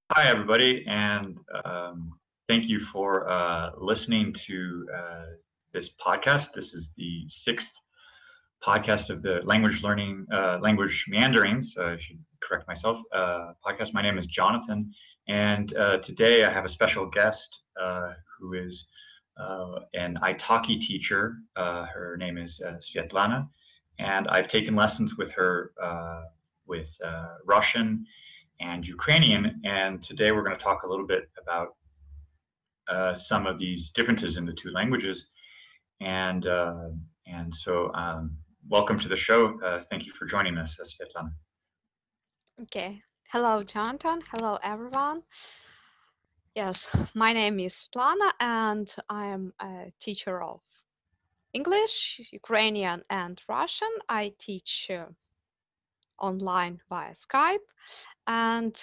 Hi, everybody, and thank you for listening to this podcast. This is the sixth podcast of the language meanderings. I should correct myself. Podcast. My name is Jonathan, and today I have a special guest who is an Italki teacher. Her name is Svetlana, and I've taken lessons with her with Russian and Ukrainian. And today we're going to talk a little bit about some of these differences in the two languages. And uh, and so, welcome to the show. Thank you for joining us, Svetlana. Okay. Hello, Jonathan. Hello, everyone. Yes, my name is Svetlana, and I am a teacher of English, Ukrainian, and Russian. I teach online via Skype. And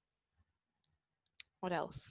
what else?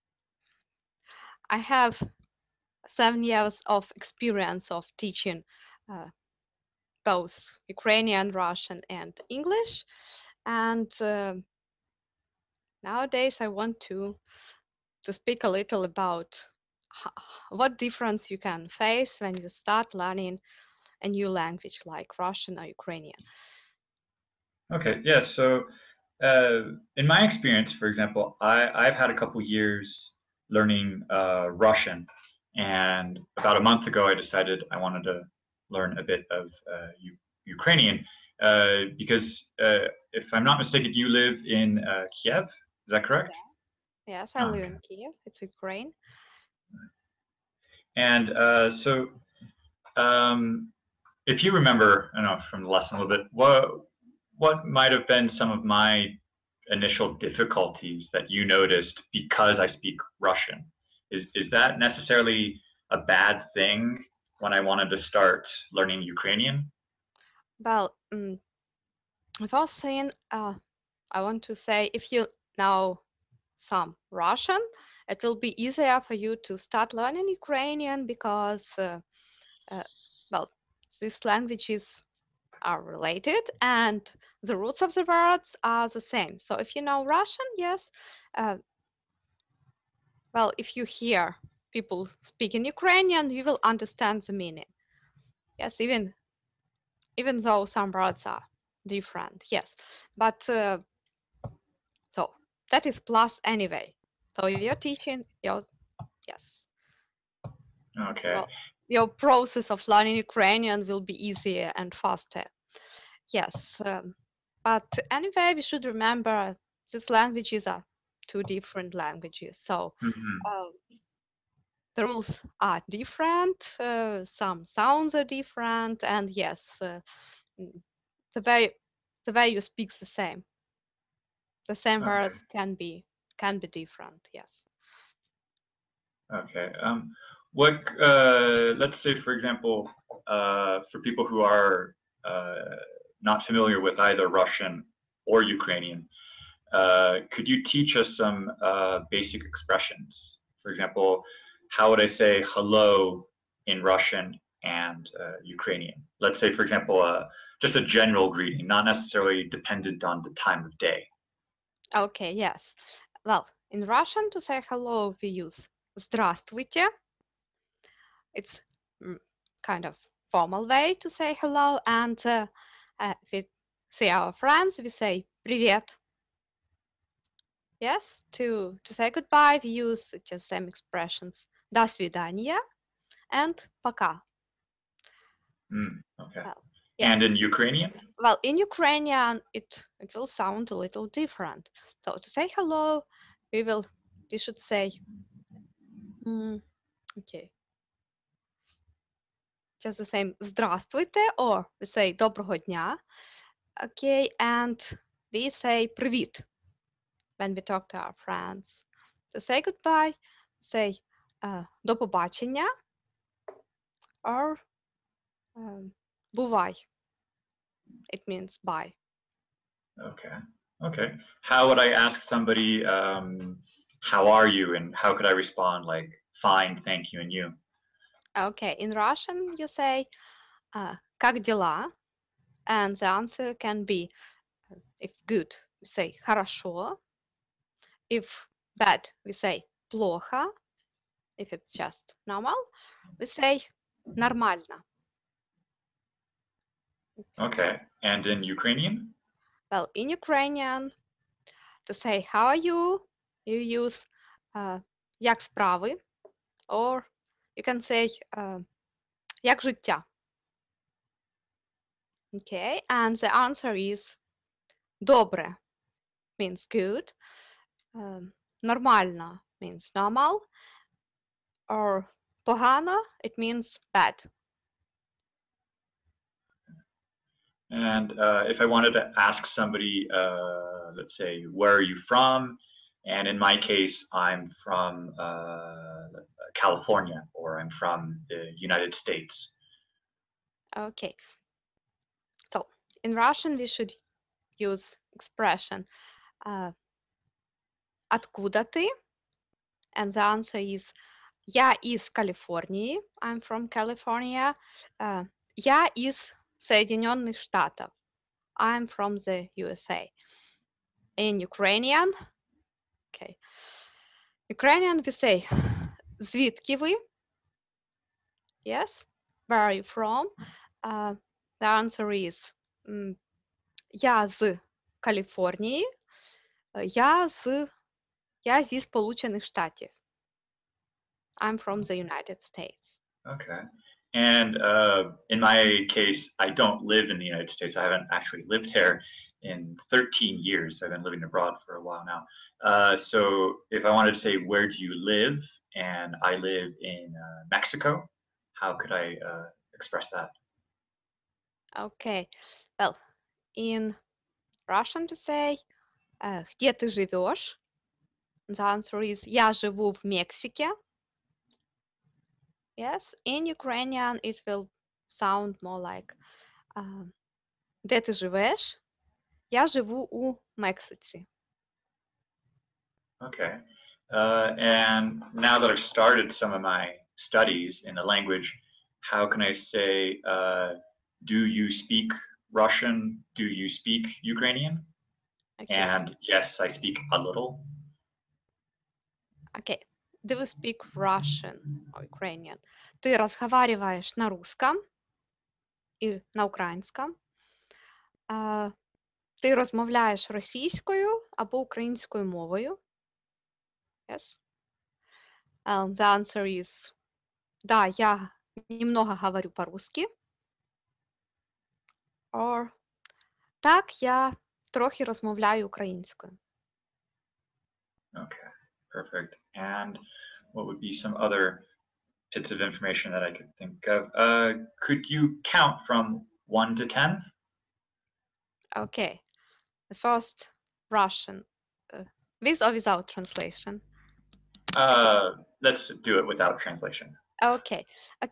I have 7 years of experience of teaching uh, both Ukrainian, Russian, and English. And nowadays, I want to speak a little about what difference you can face when you start learning a new language like Russian or Ukrainian. Okay, yeah. So, in my experience, for example, I've had a couple years learning Russian, and about a month ago, I decided I wanted to learn a bit of Ukrainian because, if I'm not mistaken, you live in Kiev. Is that correct? Yes, I Oh, live okay. in Kiev. It's Ukraine. And um, if you remember, I don't know from the lesson a little bit, what might have been some of my initial difficulties that you noticed because I speak Russian? Is that necessarily a bad thing when I wanted to start learning Ukrainian? Well, first thing I want to say, if you know some Russian, it will be easier for you to start learning Ukrainian because, uh, well, these languages are related and the roots of the words are the same. So if you know Russian, yes, uh, well, if you hear people speaking Ukrainian, you will understand the meaning. Yes, even though some words are different. Yes, but so that is plus anyway. So you're teaching your yes, Okay. well, your process of learning Ukrainian will be easier and faster. Yes, but anyway, we should remember these languages are two different languages. So Hmm. uh, the rules are different, some sounds are different, and yes, mm, the way the way you speak the same Okay. words can be different. Yes. Okay. What? Let's say, for example, for people who are uh, not familiar with either Russian or Ukrainian, could you teach us some basic expressions? For example, how would I say hello in Russian and Ukrainian? Let's say, for example, just a general greeting, not necessarily dependent on the time of day. Okay. Yes. Well, in Russian, to say hello, we use "Здравствуйте." It's mm, kind of formal way to say hello, and if we see our friends, we say "Привет." Yes, to say goodbye, we use just same expressions. До свидания and пока. Okay. Well, And yes. in Ukrainian? Well, in Ukrainian, it will sound a little different. So to say hello, we should say mm, okay, just the same здравствуйте, or we say доброго дня. Okay, and we say привіт when we talk to our friends. To say goodbye, say до побачення or бувай. It means bye. Okay. Okay. How would I ask somebody, how are you? And how could I respond like, fine, thank you, and you? Okay, in Russian you say как дела, and the answer can be if good, say хорошо. if bad, we say плохо. If it's just normal, we say нормально. Okay. And in Ukrainian? Well, in Ukrainian, to say how are you, you use як справи, or you can say як життя. Okay, and the answer is добре means good, нормально means normal, or погано, it means bad. And if I wanted to ask somebody, let's say, where are you from? And in my case, I'm from California, or I'm from the United States. Okay. So in Russian, we should use expression откуда ты? And the answer is я из Калифорнии. I'm from California. Я из Соединенных Штатов. I'm from the USA. In Ukrainian, okay. Ukrainian we say звідки ви? Yes. Where are you from? The answer is я з Каліфорнії. Я зі Сполучених Штатів. I'm from the United States. Okay. And in my case, I don't live in the United States. I haven't actually lived there in 13 years. I've been living abroad for a while now. So if I wanted to say, where do you live? And I live in Mexico, how could I express that? Okay. Well, in Russian to say, где ты живешь? The answer is я живу в Мексике. Yes. In Ukrainian, it will sound more like де ти живеш? Я живу у Мексиці. Okay. And now that I've started some of my studies in the language, how can I say, do you speak Russian? Do you speak Ukrainian? Okay. And yes, I speak a little. Okay. Do you speak Russian or Ukrainian? Ты разговариваешь на русском і на українському. Ти розмовляєш російською або українською мовою? Yes. The answer is да, я немного говорю по-русски. Or так, я трохи розмовляю українською. Okay, perfect. And what would be some other bits of information that I could think of? Could you count from 1 to 10? Okay. The first Russian, with or without translation? Let's do it without translation. Okay.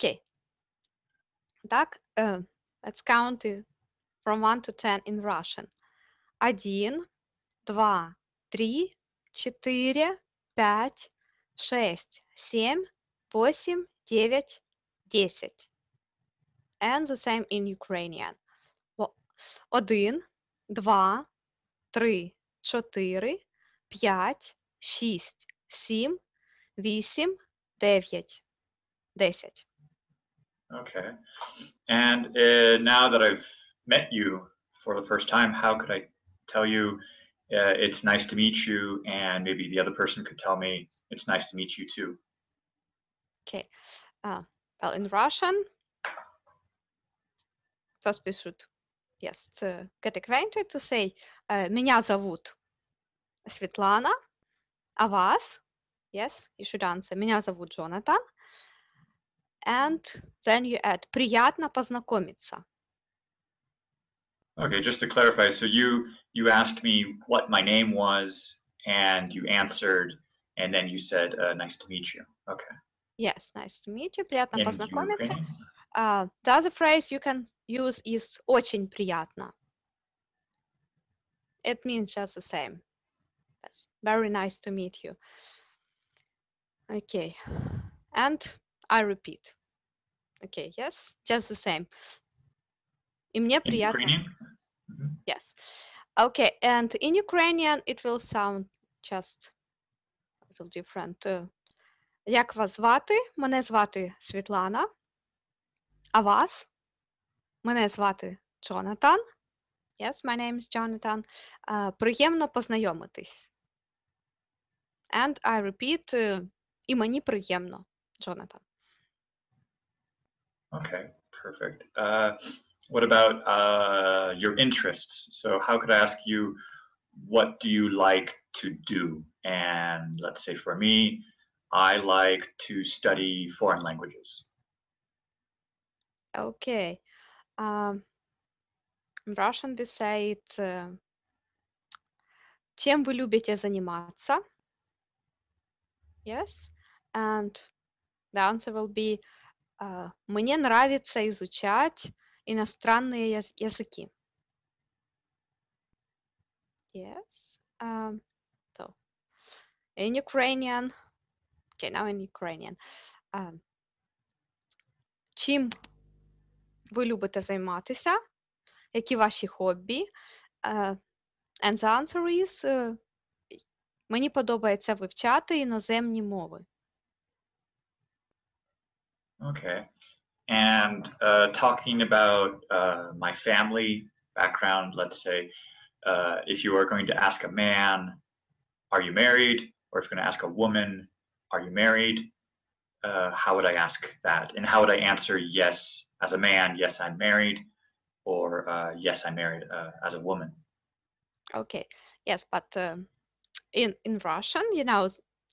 Так, let's count it from 1 to 10 in Russian. 1, 2, 3, 4, 5, 6, 7, 8, 9, 10. And the same in Ukrainian. 1, 2, 3, 4, 5, 6, 7, 8, 9, 10. Okay. And now that I've met you for the first time, how could I tell you it's nice to meet you, and maybe the other person could tell me it's nice to meet you too? Okay. Well, in Russian, first we should, yes, to get acquainted, to say меня зовут Светлана, а вас? Yes, you should answer меня зовут Jonathan. And then you add приятно познакомиться. Okay, just to clarify, so you asked me what my name was, and you answered, and then you said nice to meet you. Okay. Yes, nice to meet you. Приятно In познакомиться. Ukrainian? The other phrase you can use is очень приятно. It means just the same. Yes, very nice to meet you. Okay. And I repeat. Okay, yes, just the same. И мне In приятно. Ukrainian? Mhm. Yes. Okay, and in Ukrainian it will sound just little different. Як вас звати? Мене звати Світлана. А вас? Мене звати Джонатан. Yes, my name is Jonathan. Приємно познайомитись. And I repeat, і мені приємно, Jonathan. Okay, perfect. What about your interests? So how could I ask you, what do you like to do? And let's say for me, I like to study foreign languages. Okay. In Russian we say it, чем вы любите заниматься? Yes. And the answer will be, мне нравится изучать иностранные языки. Yes. So in Ukrainian, okay, now in Ukrainian. Чим ви любите займатися? Які ваші хобі? And the answer is, мені подобається вивчати іноземні мови. Okay. And talking about my family background, let's say, if you are going to ask a man, are you married? Or if you're going to ask a woman, are you married? How would I ask that? And how would I answer yes as a man, yes, I'm married, or yes, I'm married as a woman? Okay, yes, but in Russian, you know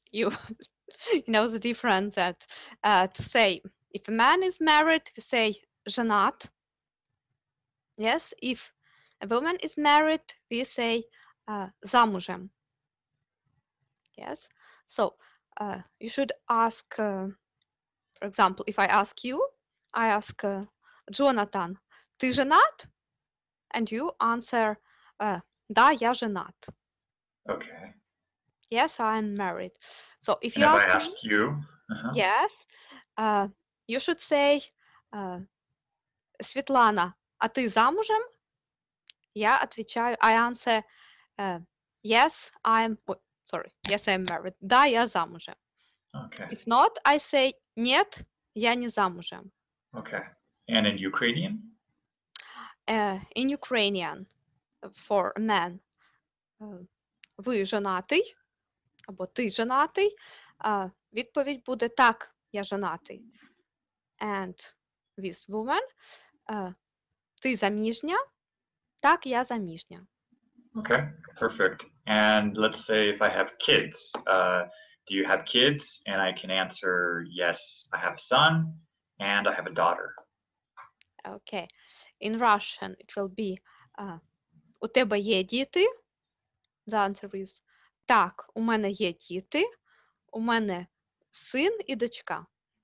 the difference that to say if a man is married, we say женат. Yes, if a woman is married, we say замужем. Yes, so you should ask, for example, if I ask you, I ask Jonathan, ты женат? And you answer, да, я женат. Okay. Yes, I'm married. So if And you if ask I me, ask you, yes, you should say, Светлана, а ты замужем? Я отвечаю, I answer, yes, yes, I'm married. Да, я замужем. okay. If not, I say, нет, я не замужем. Okay. And in Ukrainian? In Ukrainian, for a man, ви женатий, або ти женатий, відповідь буде так, я женатий. And with woman, ти заміжня, так, я заміжня. Okay, perfect. And let's say if I have kids, do you have kids? And I can answer yes, I have a son and I have a daughter. Okay. In Russian, it will be, у тебе є діти? The answer is, так, у мене є діти, у мене син і дочка.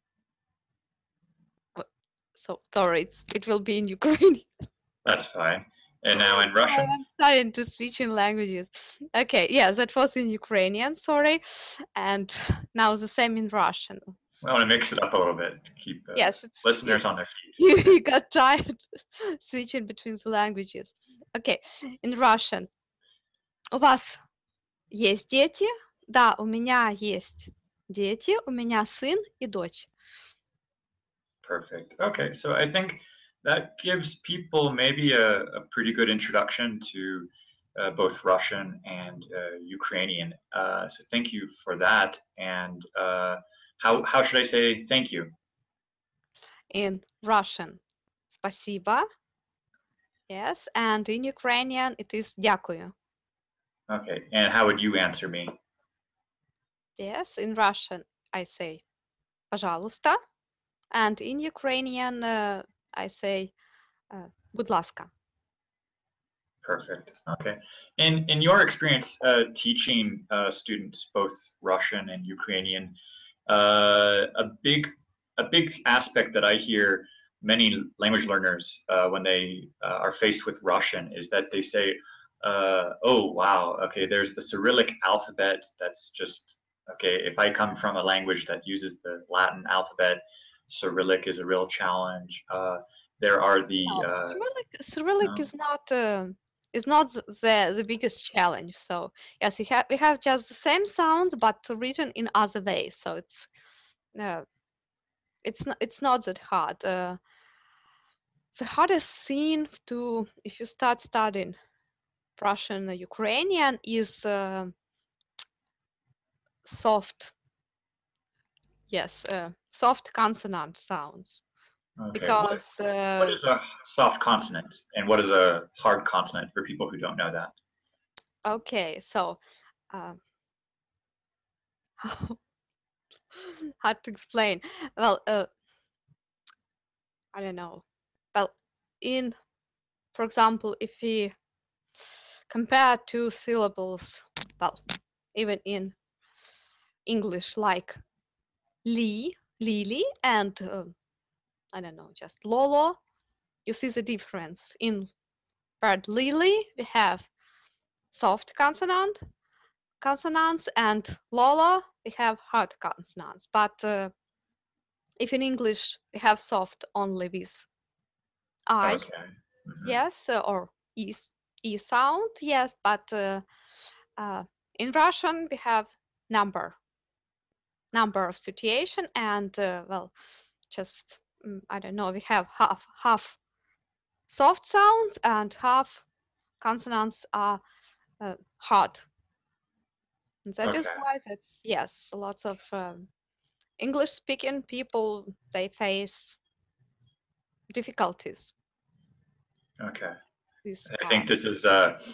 So, sorry, it will be in Ukrainian. That's fine. And now in Russian? I'm starting to switch in languages. Okay, yeah, that was in Ukrainian, sorry. And now the same in Russian. I want to mix it up a little bit to keep Yes, listeners on their feet. You got tired switching between the languages. Okay, in Russian. У вас есть дети? Да, у меня есть дети, у меня сын и дочь. Perfect. Okay, so I think that gives people maybe a pretty good introduction to both Russian and Ukrainian. So thank you for that. And how should I say thank you? In Russian, спасибо. Yes, and in Ukrainian it is дякую. Okay, and how would you answer me? Yes, in Russian I say пожалуйста, and in Ukrainian I say будь ласка. Perfect. Okay. In your experience teaching students both Russian and Ukrainian, a big aspect that I hear many language learners when they are faced with Russian is that they say, "Oh wow, okay, there's the Cyrillic alphabet. That's just okay. If I come from a language that uses the Latin alphabet, Cyrillic is a real challenge." There are the Cyrillic is not is not the biggest challenge. So yes, we have just the same sounds but written in other ways. So uh, it's not that hard. The hardest thing to if you start studying Russian or Ukrainian is soft, yes, soft consonant sounds Okay. because What is a soft consonant and what is a hard consonant for people who don't know that? okay, so um, hard to explain. Well, I don't know. Well, for example, if we compare two syllables, well, even in English, like lily, and I don't know, just lolo, you see the difference. In word lily, we have soft consonants, and lolo, we have hard consonants. But if in English we have soft only with I, Okay. Mhm. yes, or e sound, yes, but uh, in Russian we have number of situation, and well, just I don't know, we have half soft sounds and half consonants are hard. And that is Okay. why that's yes, lots of English speaking people, they face difficulties Okay. this I part. think this is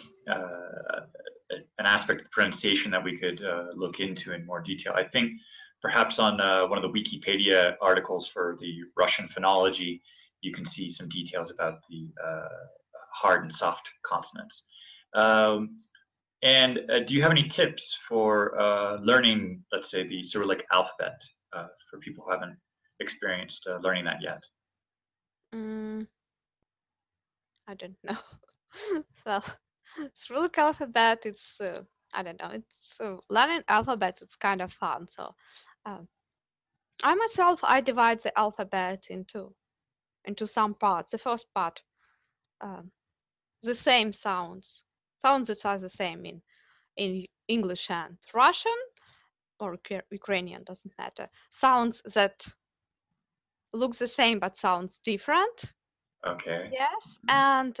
an aspect of pronunciation that we could look into in more detail. I think perhaps on one of the Wikipedia articles for the Russian phonology, you can see some details about the hard and soft consonants. Um, and do you have any tips for learning, let's say, the Cyrillic alphabet for people who haven't experienced learning that yet? Mm, I don't know. Well, Cyrillic alphabet, it's I don't know. It's learning alphabet. It's kind of fun. So, um, I divide the alphabet into some parts. The first part, um, the same sounds that are the same in English and Russian or Ukrainian, doesn't matter. Sounds that look the same but sounds different. Okay. Yes, and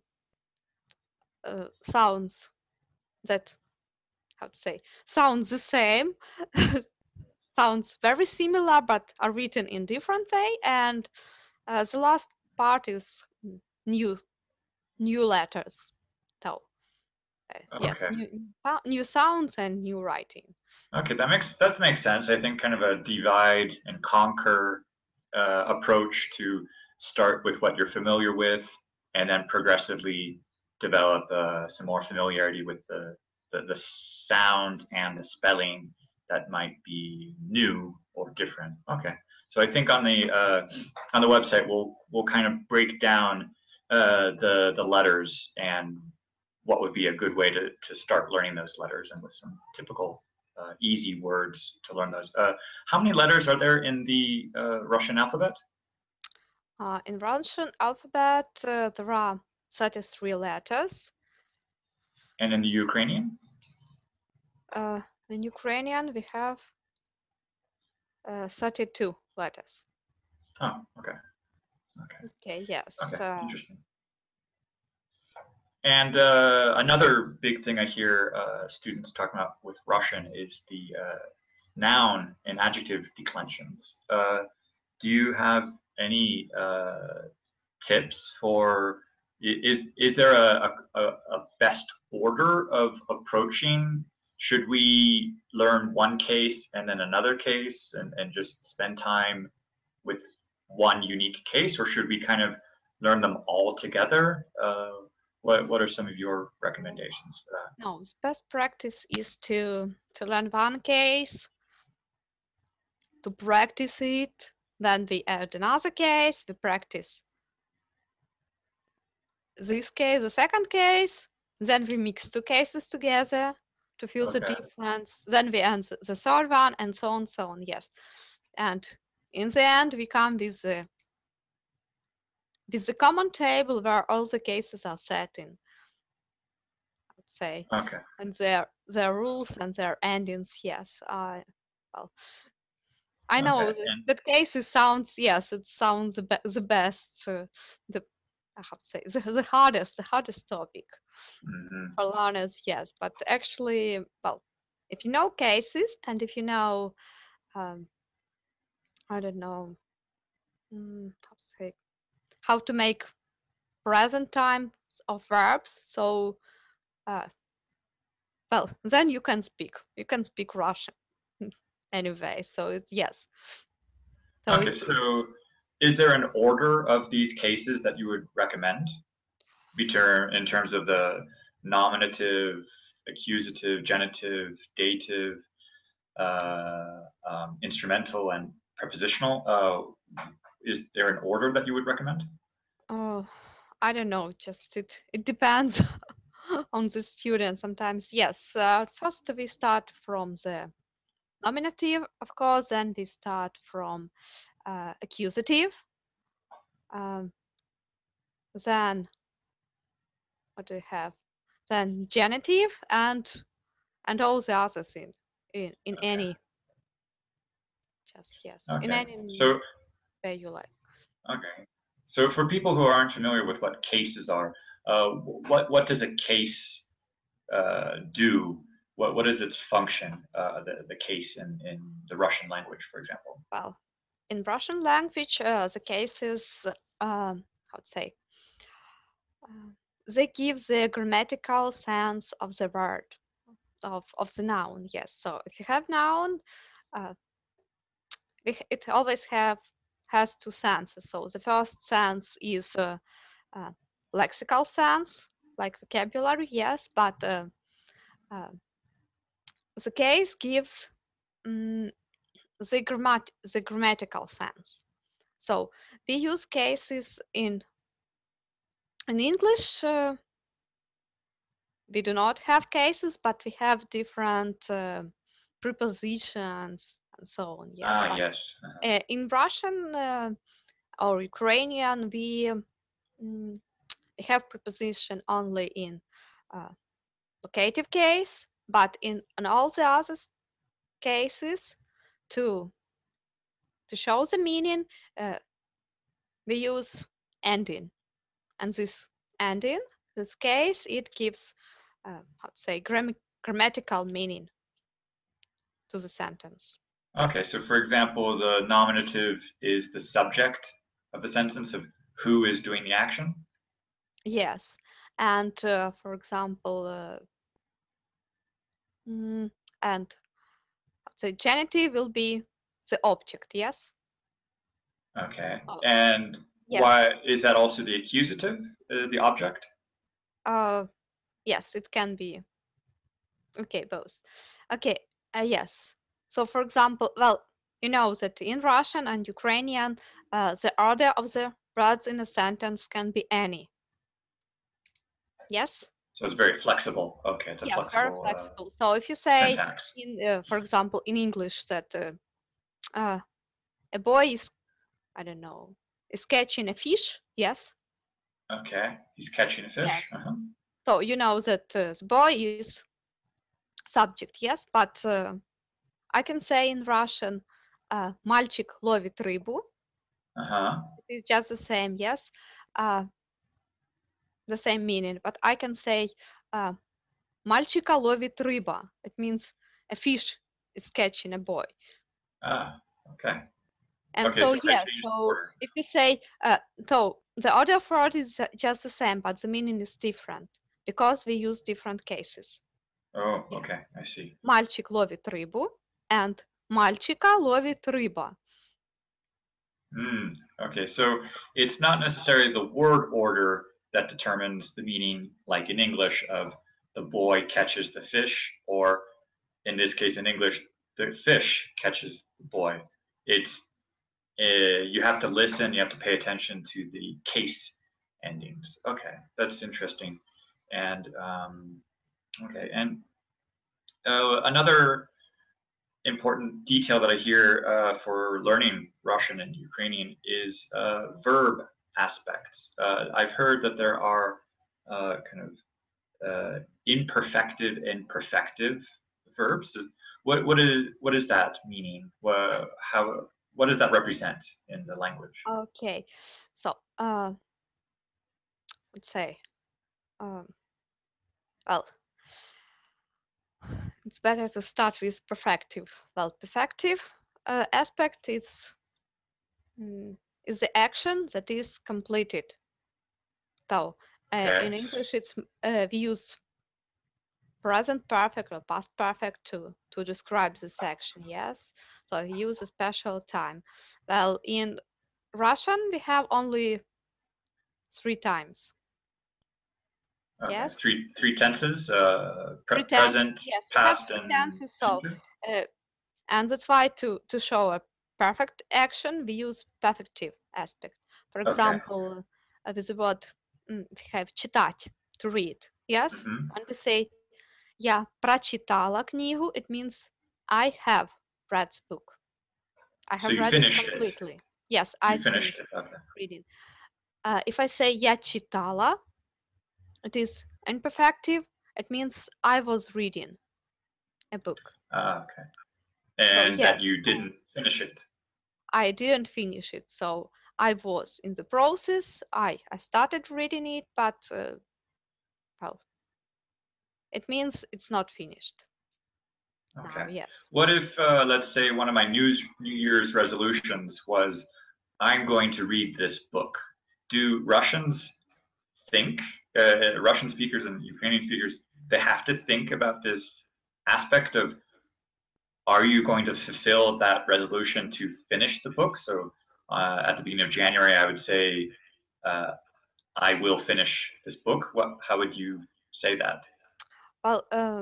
sounds that how to say sounds the same, sounds very similar but are written in different way. And the last part is new letters. So yes, Okay. new sounds and new writing. Okay, that makes sense. I think kind of a divide and conquer approach to start with what you're familiar with, and then progressively develop some more familiarity with the sounds and the spelling that might be new or different. Okay, so I think on the website we'll kind of break down the letters and what would be a good way to start learning those letters, and with some typical easy words to learn those. How many letters are there in the Russian alphabet? In Russian alphabet, there are 33 letters. And in the Ukrainian? In Ukrainian, we have 32 letters. Oh, okay. Okay. Okay, yes. Okay. Interesting. And another big thing I hear students talking about with Russian is the noun and adjective declensions. Do you have any tips for is there a best order of approaching? Should we learn one case and then another case and just spend time with one unique case, or should we kind of learn them all together? What are some of your recommendations for that? No, best practice is to learn one case, to practice it, then we add another case, we practice this case, the second case, then we mix two cases together to feel the Okay. difference, then we add the third one, and so on, so on, yes. And in the end, we come with the common table where all the cases are set in. say, Okay. and their rules and their endings. Yes. Well, I Okay. know that cases sounds, yes, it sounds the best, the I have to say the hardest topic Mhm. for learners. Yes, but actually, well, if you know cases and if you know, um, I don't know, how to make present time of verbs, so uh, well, then you can speak. You can speak Russian anyway. So yes. So Okay. it's So, is there an order of these cases that you would recommend? In terms of the nominative, accusative, genitive, dative, instrumental, and prepositional. Is there an order that you would recommend? Oh, I don't know. Just it depends on the student. Sometimes yes. First we start from the nominative, of course. Then we start from accusative. Um, then what do we have? Then genitive and all the others in Okay. any. Just yes, in Okay. any So, way you like. okay. So for people who aren't familiar with what cases are, what does a case do? What is its function? The case in the Russian language, for example. Well, in Russian language, the cases, how to say, uh, they give the grammatical sense of the word, of the noun. Yes. So if you have noun, uh, it always has two senses. So the first sense is uh, lexical sense, like vocabulary. Yes, but uh, the case gives mm the grammatical sense. So we use cases in English. We do not have cases, but we have different prepositions and so on. Yes, Ah, but yes. in Russian or Ukrainian, mm, we have preposition only in uh, locative case, but in all the other cases, to to show the meaning, uh, we use ending, and this ending, this case, it gives how to say grammatical meaning to the sentence. Okay, so for example, the nominative is the subject of the sentence of who is doing the action. Yes, and for example, and the genitive will be the object. Yes. Okay, Oh, and yes. why is that also the accusative, the object? Uh, yes, it can be. Okay, both. Okay. Yes. So, for example, well, you know that in Russian and Ukrainian, the order of the words in a sentence can be any. Yes. So it's very flexible. Okay, it's a Yes, very flexible flexible. So if you say syntax. for example, in English that uh, a boy is, I don't know, is catching a fish. Yes. Okay, he's catching a fish. Yes. Uh-huh. So you know that the boy is subject. Yes, but I can say in Russian, "Мальчик ловит рыбу." Uh-huh. It's just the same. Yes, uh, the same meaning. But I can say, uh, "Мальчика ловит рыба." It means a fish is catching a boy. Ah, okay. And Okay, so, so they yes, changed the so order. if you say, so the order of word is just the same, but the meaning is different because we use different cases. Oh, Yeah. okay, I see. Мальчик ловит рыбу and мальчика ловит рыба. Okay, so it's not necessarily the word order that determines the meaning, like in English, of the boy catches the fish, or in this case in English, the fish catches the boy. It's you have to listen, you have to pay attention to the case endings. Okay, that's interesting. And okay, and another important detail that I hear for learning Russian and Ukrainian is verb aspects. I've heard that there are kind of imperfective and perfective verbs. What is that meaning? What does that represent in the language? Okay, so let's say, um, well, it's better to start with perfective. Well, perfective aspect mm, is the action that is completed. So Okay. in English, we use present perfect or past perfect to describe this action. Yes, so we use a special time. Well, in Russian, we have only 3 times. Okay. Yes, Three tenses: three tenses. present, Yes, we have past, three and tenses. So, future. and that's why to show a perfect action, we use perfective aspect. For Okay. example, with the word we have читать, to read. Yes, Hmm. when we say я прочитала книгу, it means I have read the book. I So have you read it finished it. completely. Yes, I You finished finished it. Okay. reading. If I say я читала, it is imperfective. It means I was reading a book. Okay. So And that yes, you didn't finish it. I didn't finish it. So I was in the process. I started reading it, but well, it means it's not finished. Okay. Now, yes. What if, let's say, one of my New Year's resolutions was, I'm going to read this book? Do Russians think, Russian speakers and Ukrainian speakers, they have to think about this aspect of, are you going to fulfill that resolution to finish the book? So at the beginning of January, I would say, uh, I will finish this book. How would you say that? Well,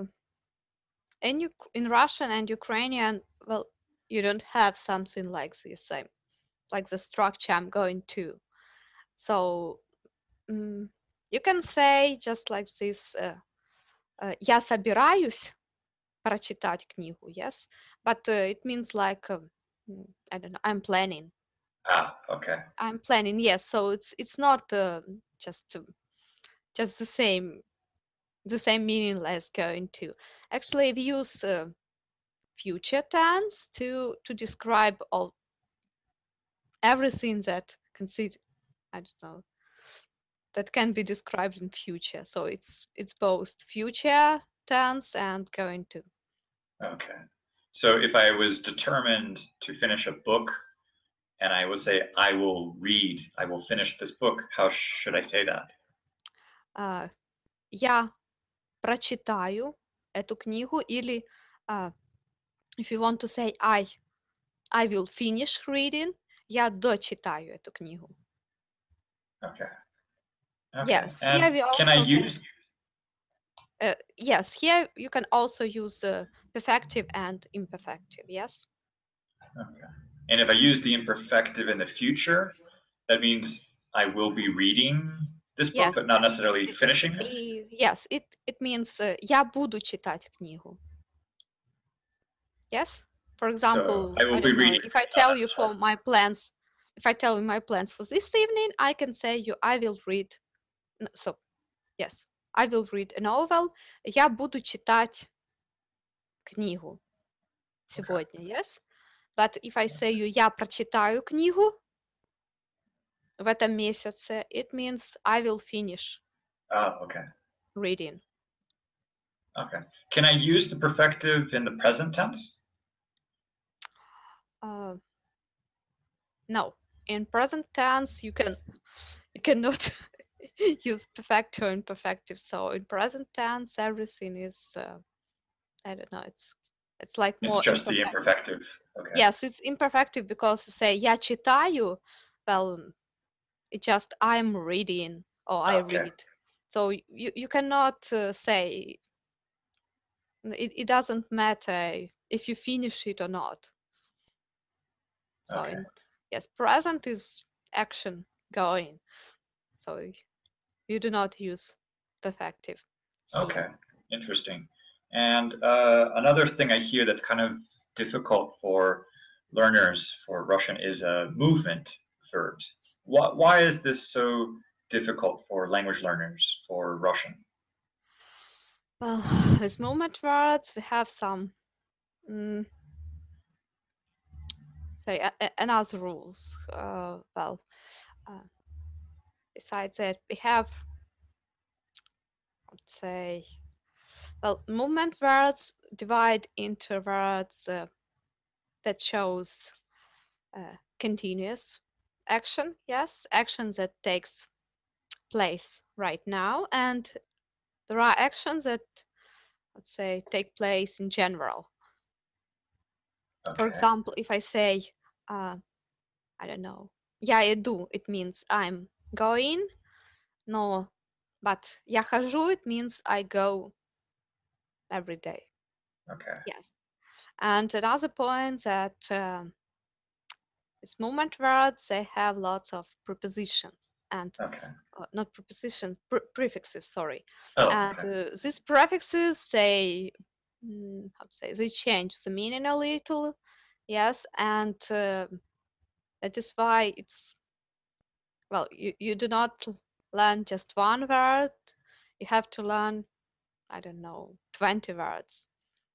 in Russian and Ukrainian, well, you don't have something like this, like the structure I'm going to. So you can say just like this, я собираюсь прочитать книгу, yes? But it means like, I don't know, I'm planning. Okay. I'm planning, yes. So it's not just the same meaning as going to. Actually, we use future tense to describe everything that I don't know, that can be described in future. So it's both future tense and going to. Okay. So if I was determined to finish a book and I would say, I will finish this book, how should I say that? Я прочитаю эту книгу, или if you want to say I will finish reading, я дочитаю эту книгу. Okay. Okay. Yes, And here we can I also use? yes, here you can also use perfective and imperfective. Yes. Okay. And if I use the imperfective in the future, that means I will be reading this book, Yes. but not necessarily finishing it. Yes, it means я буду читать книгу. Yes. For example, So I will be don't know, reading. if I tell you for my plans, if I tell you my plans for this evening, I can say you I will read. So, yes, I will read a novel. Я буду читать книгу сегодня. Yes. But if I say you я прочитаю книгу в этом месяце, it means I will finish Okay. reading. Okay. Can I use the perfective in the present tense? No, in present tense you cannot use perfective or imperfective. So in present tense everything is I don't know. It's like more. It's just the imperfective. Okay. Yes, it's imperfective because say я читаю. Well, it just I'm reading or I read. So you cannot say it doesn't matter if you finish it or not. So yes, present is action going. So you do not use perfective. Okay, interesting. And another thing I hear that's kind of difficult for learners for Russian is movement verbs. Why is this so difficult for language learners for Russian? Well, with movement words, we have some mm, say another rules. Well, uh, besides that, we have, let's say, well, movement words divide into words that shows continuous action. Yes, action that takes place right now, and there are actions that, let's say, take place in general. For Okay. example, if I say, I don't know, я иду, it means I'm going. No, but я хожу, it means I go every day. Okay. Yes. And another point that with movement words, they have lots of prepositions and Okay. not prepositions, prefixes, sorry. Oh, And okay. these prefixes, they, how to say, they change the meaning a little. Yes. And that is why it's, well, you do not learn just one word. You have to learn, I don't know, 20 words.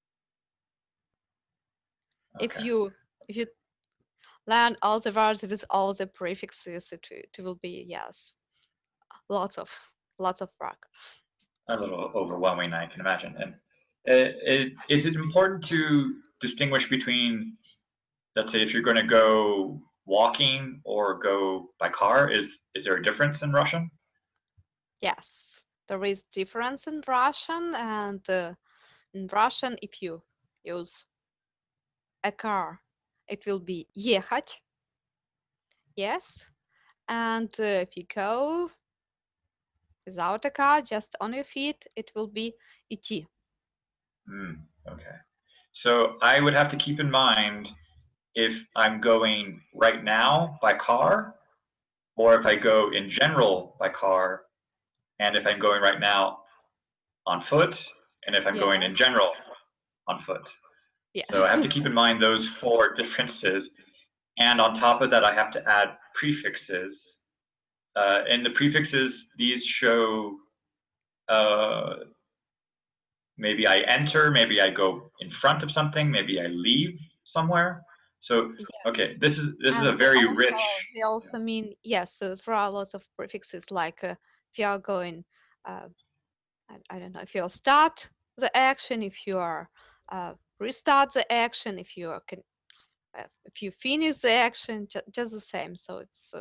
If Okay. you learn all the words with all the prefixes, it will be, yes, lots of work. A little overwhelming, I can imagine. And is it important to distinguish between, let's say, if you're going to go walking or go by car? Is there a difference in Russian? Yes, there is difference in Russian, and in Russian, if you use a car, it will be ехать. Yes, and if you go without a car, just on your feet, it will be идти. Okay. So I would have to keep in mind if I'm going right now by car, or if I go in general by car, and if I'm going right now on foot, and if I'm going in Yes, general on foot. yes, So I have to keep in mind those four differences. And on top of that, I have to add prefixes. And the prefixes, these show uh, maybe I enter, maybe I go in front of something, maybe I leave somewhere. So yes. okay, this is a And very rich. they also mean, yes, there are lots of prefixes, like if you are going, uh, I don't know, if you start the action, if you are restart the action, if you are if you finish the action, just the same. So it's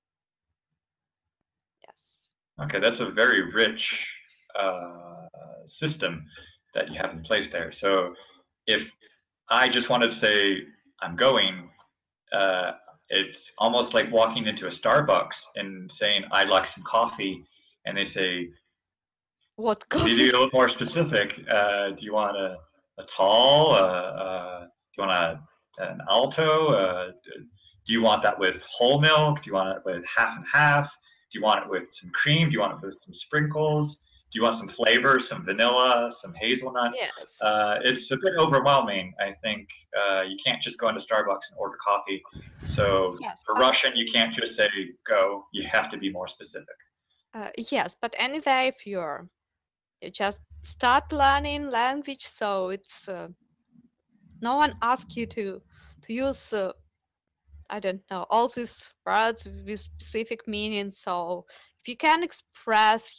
yes. Okay, that's a very rich system that you have in place there. So if I just wanted to say I'm going, uh, it's almost like walking into a Starbucks and saying I'd like some coffee, and they say, What "Can you coffee? be a little more specific? Do you want a tall? Do you want an alto? Do you want that with whole milk? Do you want it with half and half? Do you want it with some cream? Do you want it with some sprinkles? Do you want some flavor, some vanilla, some hazelnut? Yes. It's a bit overwhelming. I think you can't just go into Starbucks and order coffee. So Yes, for but Russian, you can't just say go. You have to be more specific. yes, but anyway, if you just start learning language, so it's no one asks you to use I don't know, all these words with specific meaning. So if you can express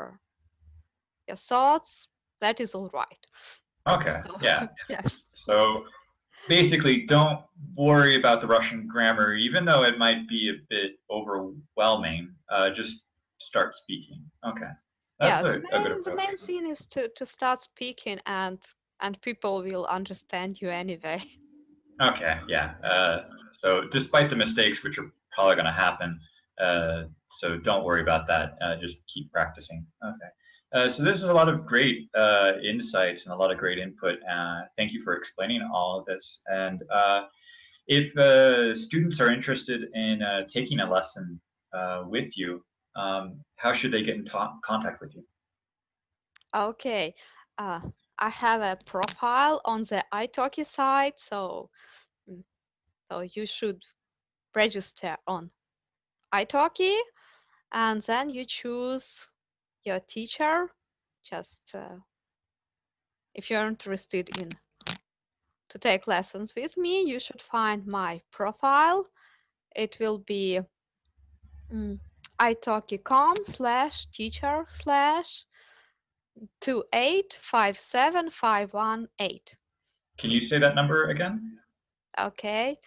your thoughts, that is all right. Okay. So Yeah. yes, So basically, don't worry about the Russian grammar, even though it might be a bit overwhelming. Just start speaking. Okay, that's yes. a good The approach. main thing is to start speaking, and people will understand you anyway. Okay, yeah. So despite the mistakes, which are probably going to happen, so don't worry about that. Just keep practicing. Okay. So this is a lot of great insights and a lot of great input. Thank you for explaining all of this. And if students are interested in taking a lesson with you, how should they get in contact with you? Okay. Uh, I have a profile on the italki site, so so you should register on italki, and then you choose your teacher. Just if you're interested in to take lessons with me, you should find my profile. It will be italki.com/teacher/2857518. Can you say that number again? Okay.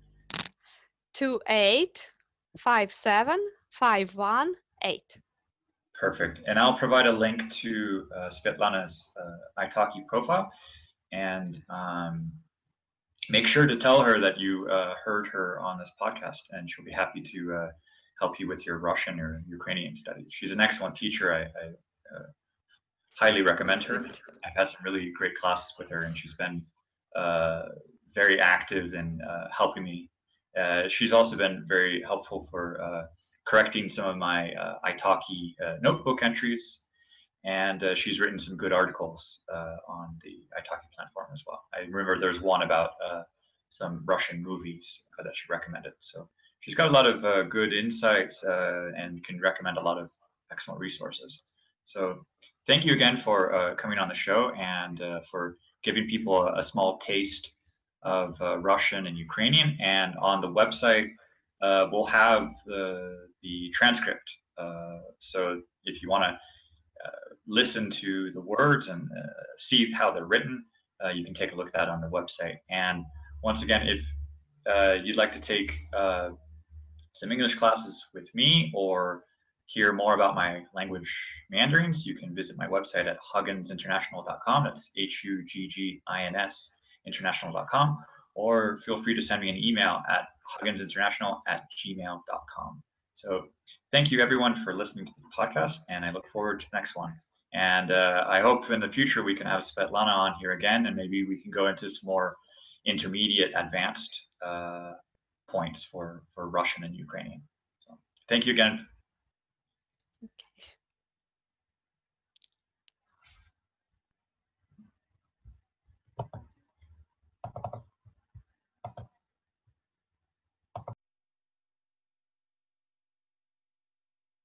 2857518. Perfect. And I'll provide a link to Svetlana's italki profile, and make sure to tell her that you heard her on this podcast, and she'll be happy to help you with your Russian or Ukrainian studies. She's an excellent teacher. I highly recommend her. I've had some really great classes with her, and she's been very active in helping me. She's also been very helpful for correcting some of my italki notebook entries, and she's written some good articles on the italki platform as well. I remember there's one about some Russian movies that she recommended. So she's got a lot of good insights and can recommend a lot of excellent resources. So thank you again for coming on the show and for giving people a small taste of Russian and Ukrainian. And on the website, we'll have the transcript. So if you want to listen to the words and see how they're written, you can take a look at that on the website. And once again, if you'd like to take some English classes with me or hear more about my language meanderings, you can visit my website at hugginsinternational.com. That's HUGGINS international.com, or feel free to send me an email at hugginsinternational@gmail.com. So thank you everyone for listening to the podcast, and I look forward to the next one. And I hope in the future we can have Svetlana on here again, and maybe we can go into some more intermediate advanced points for Russian and Ukrainian. So thank you again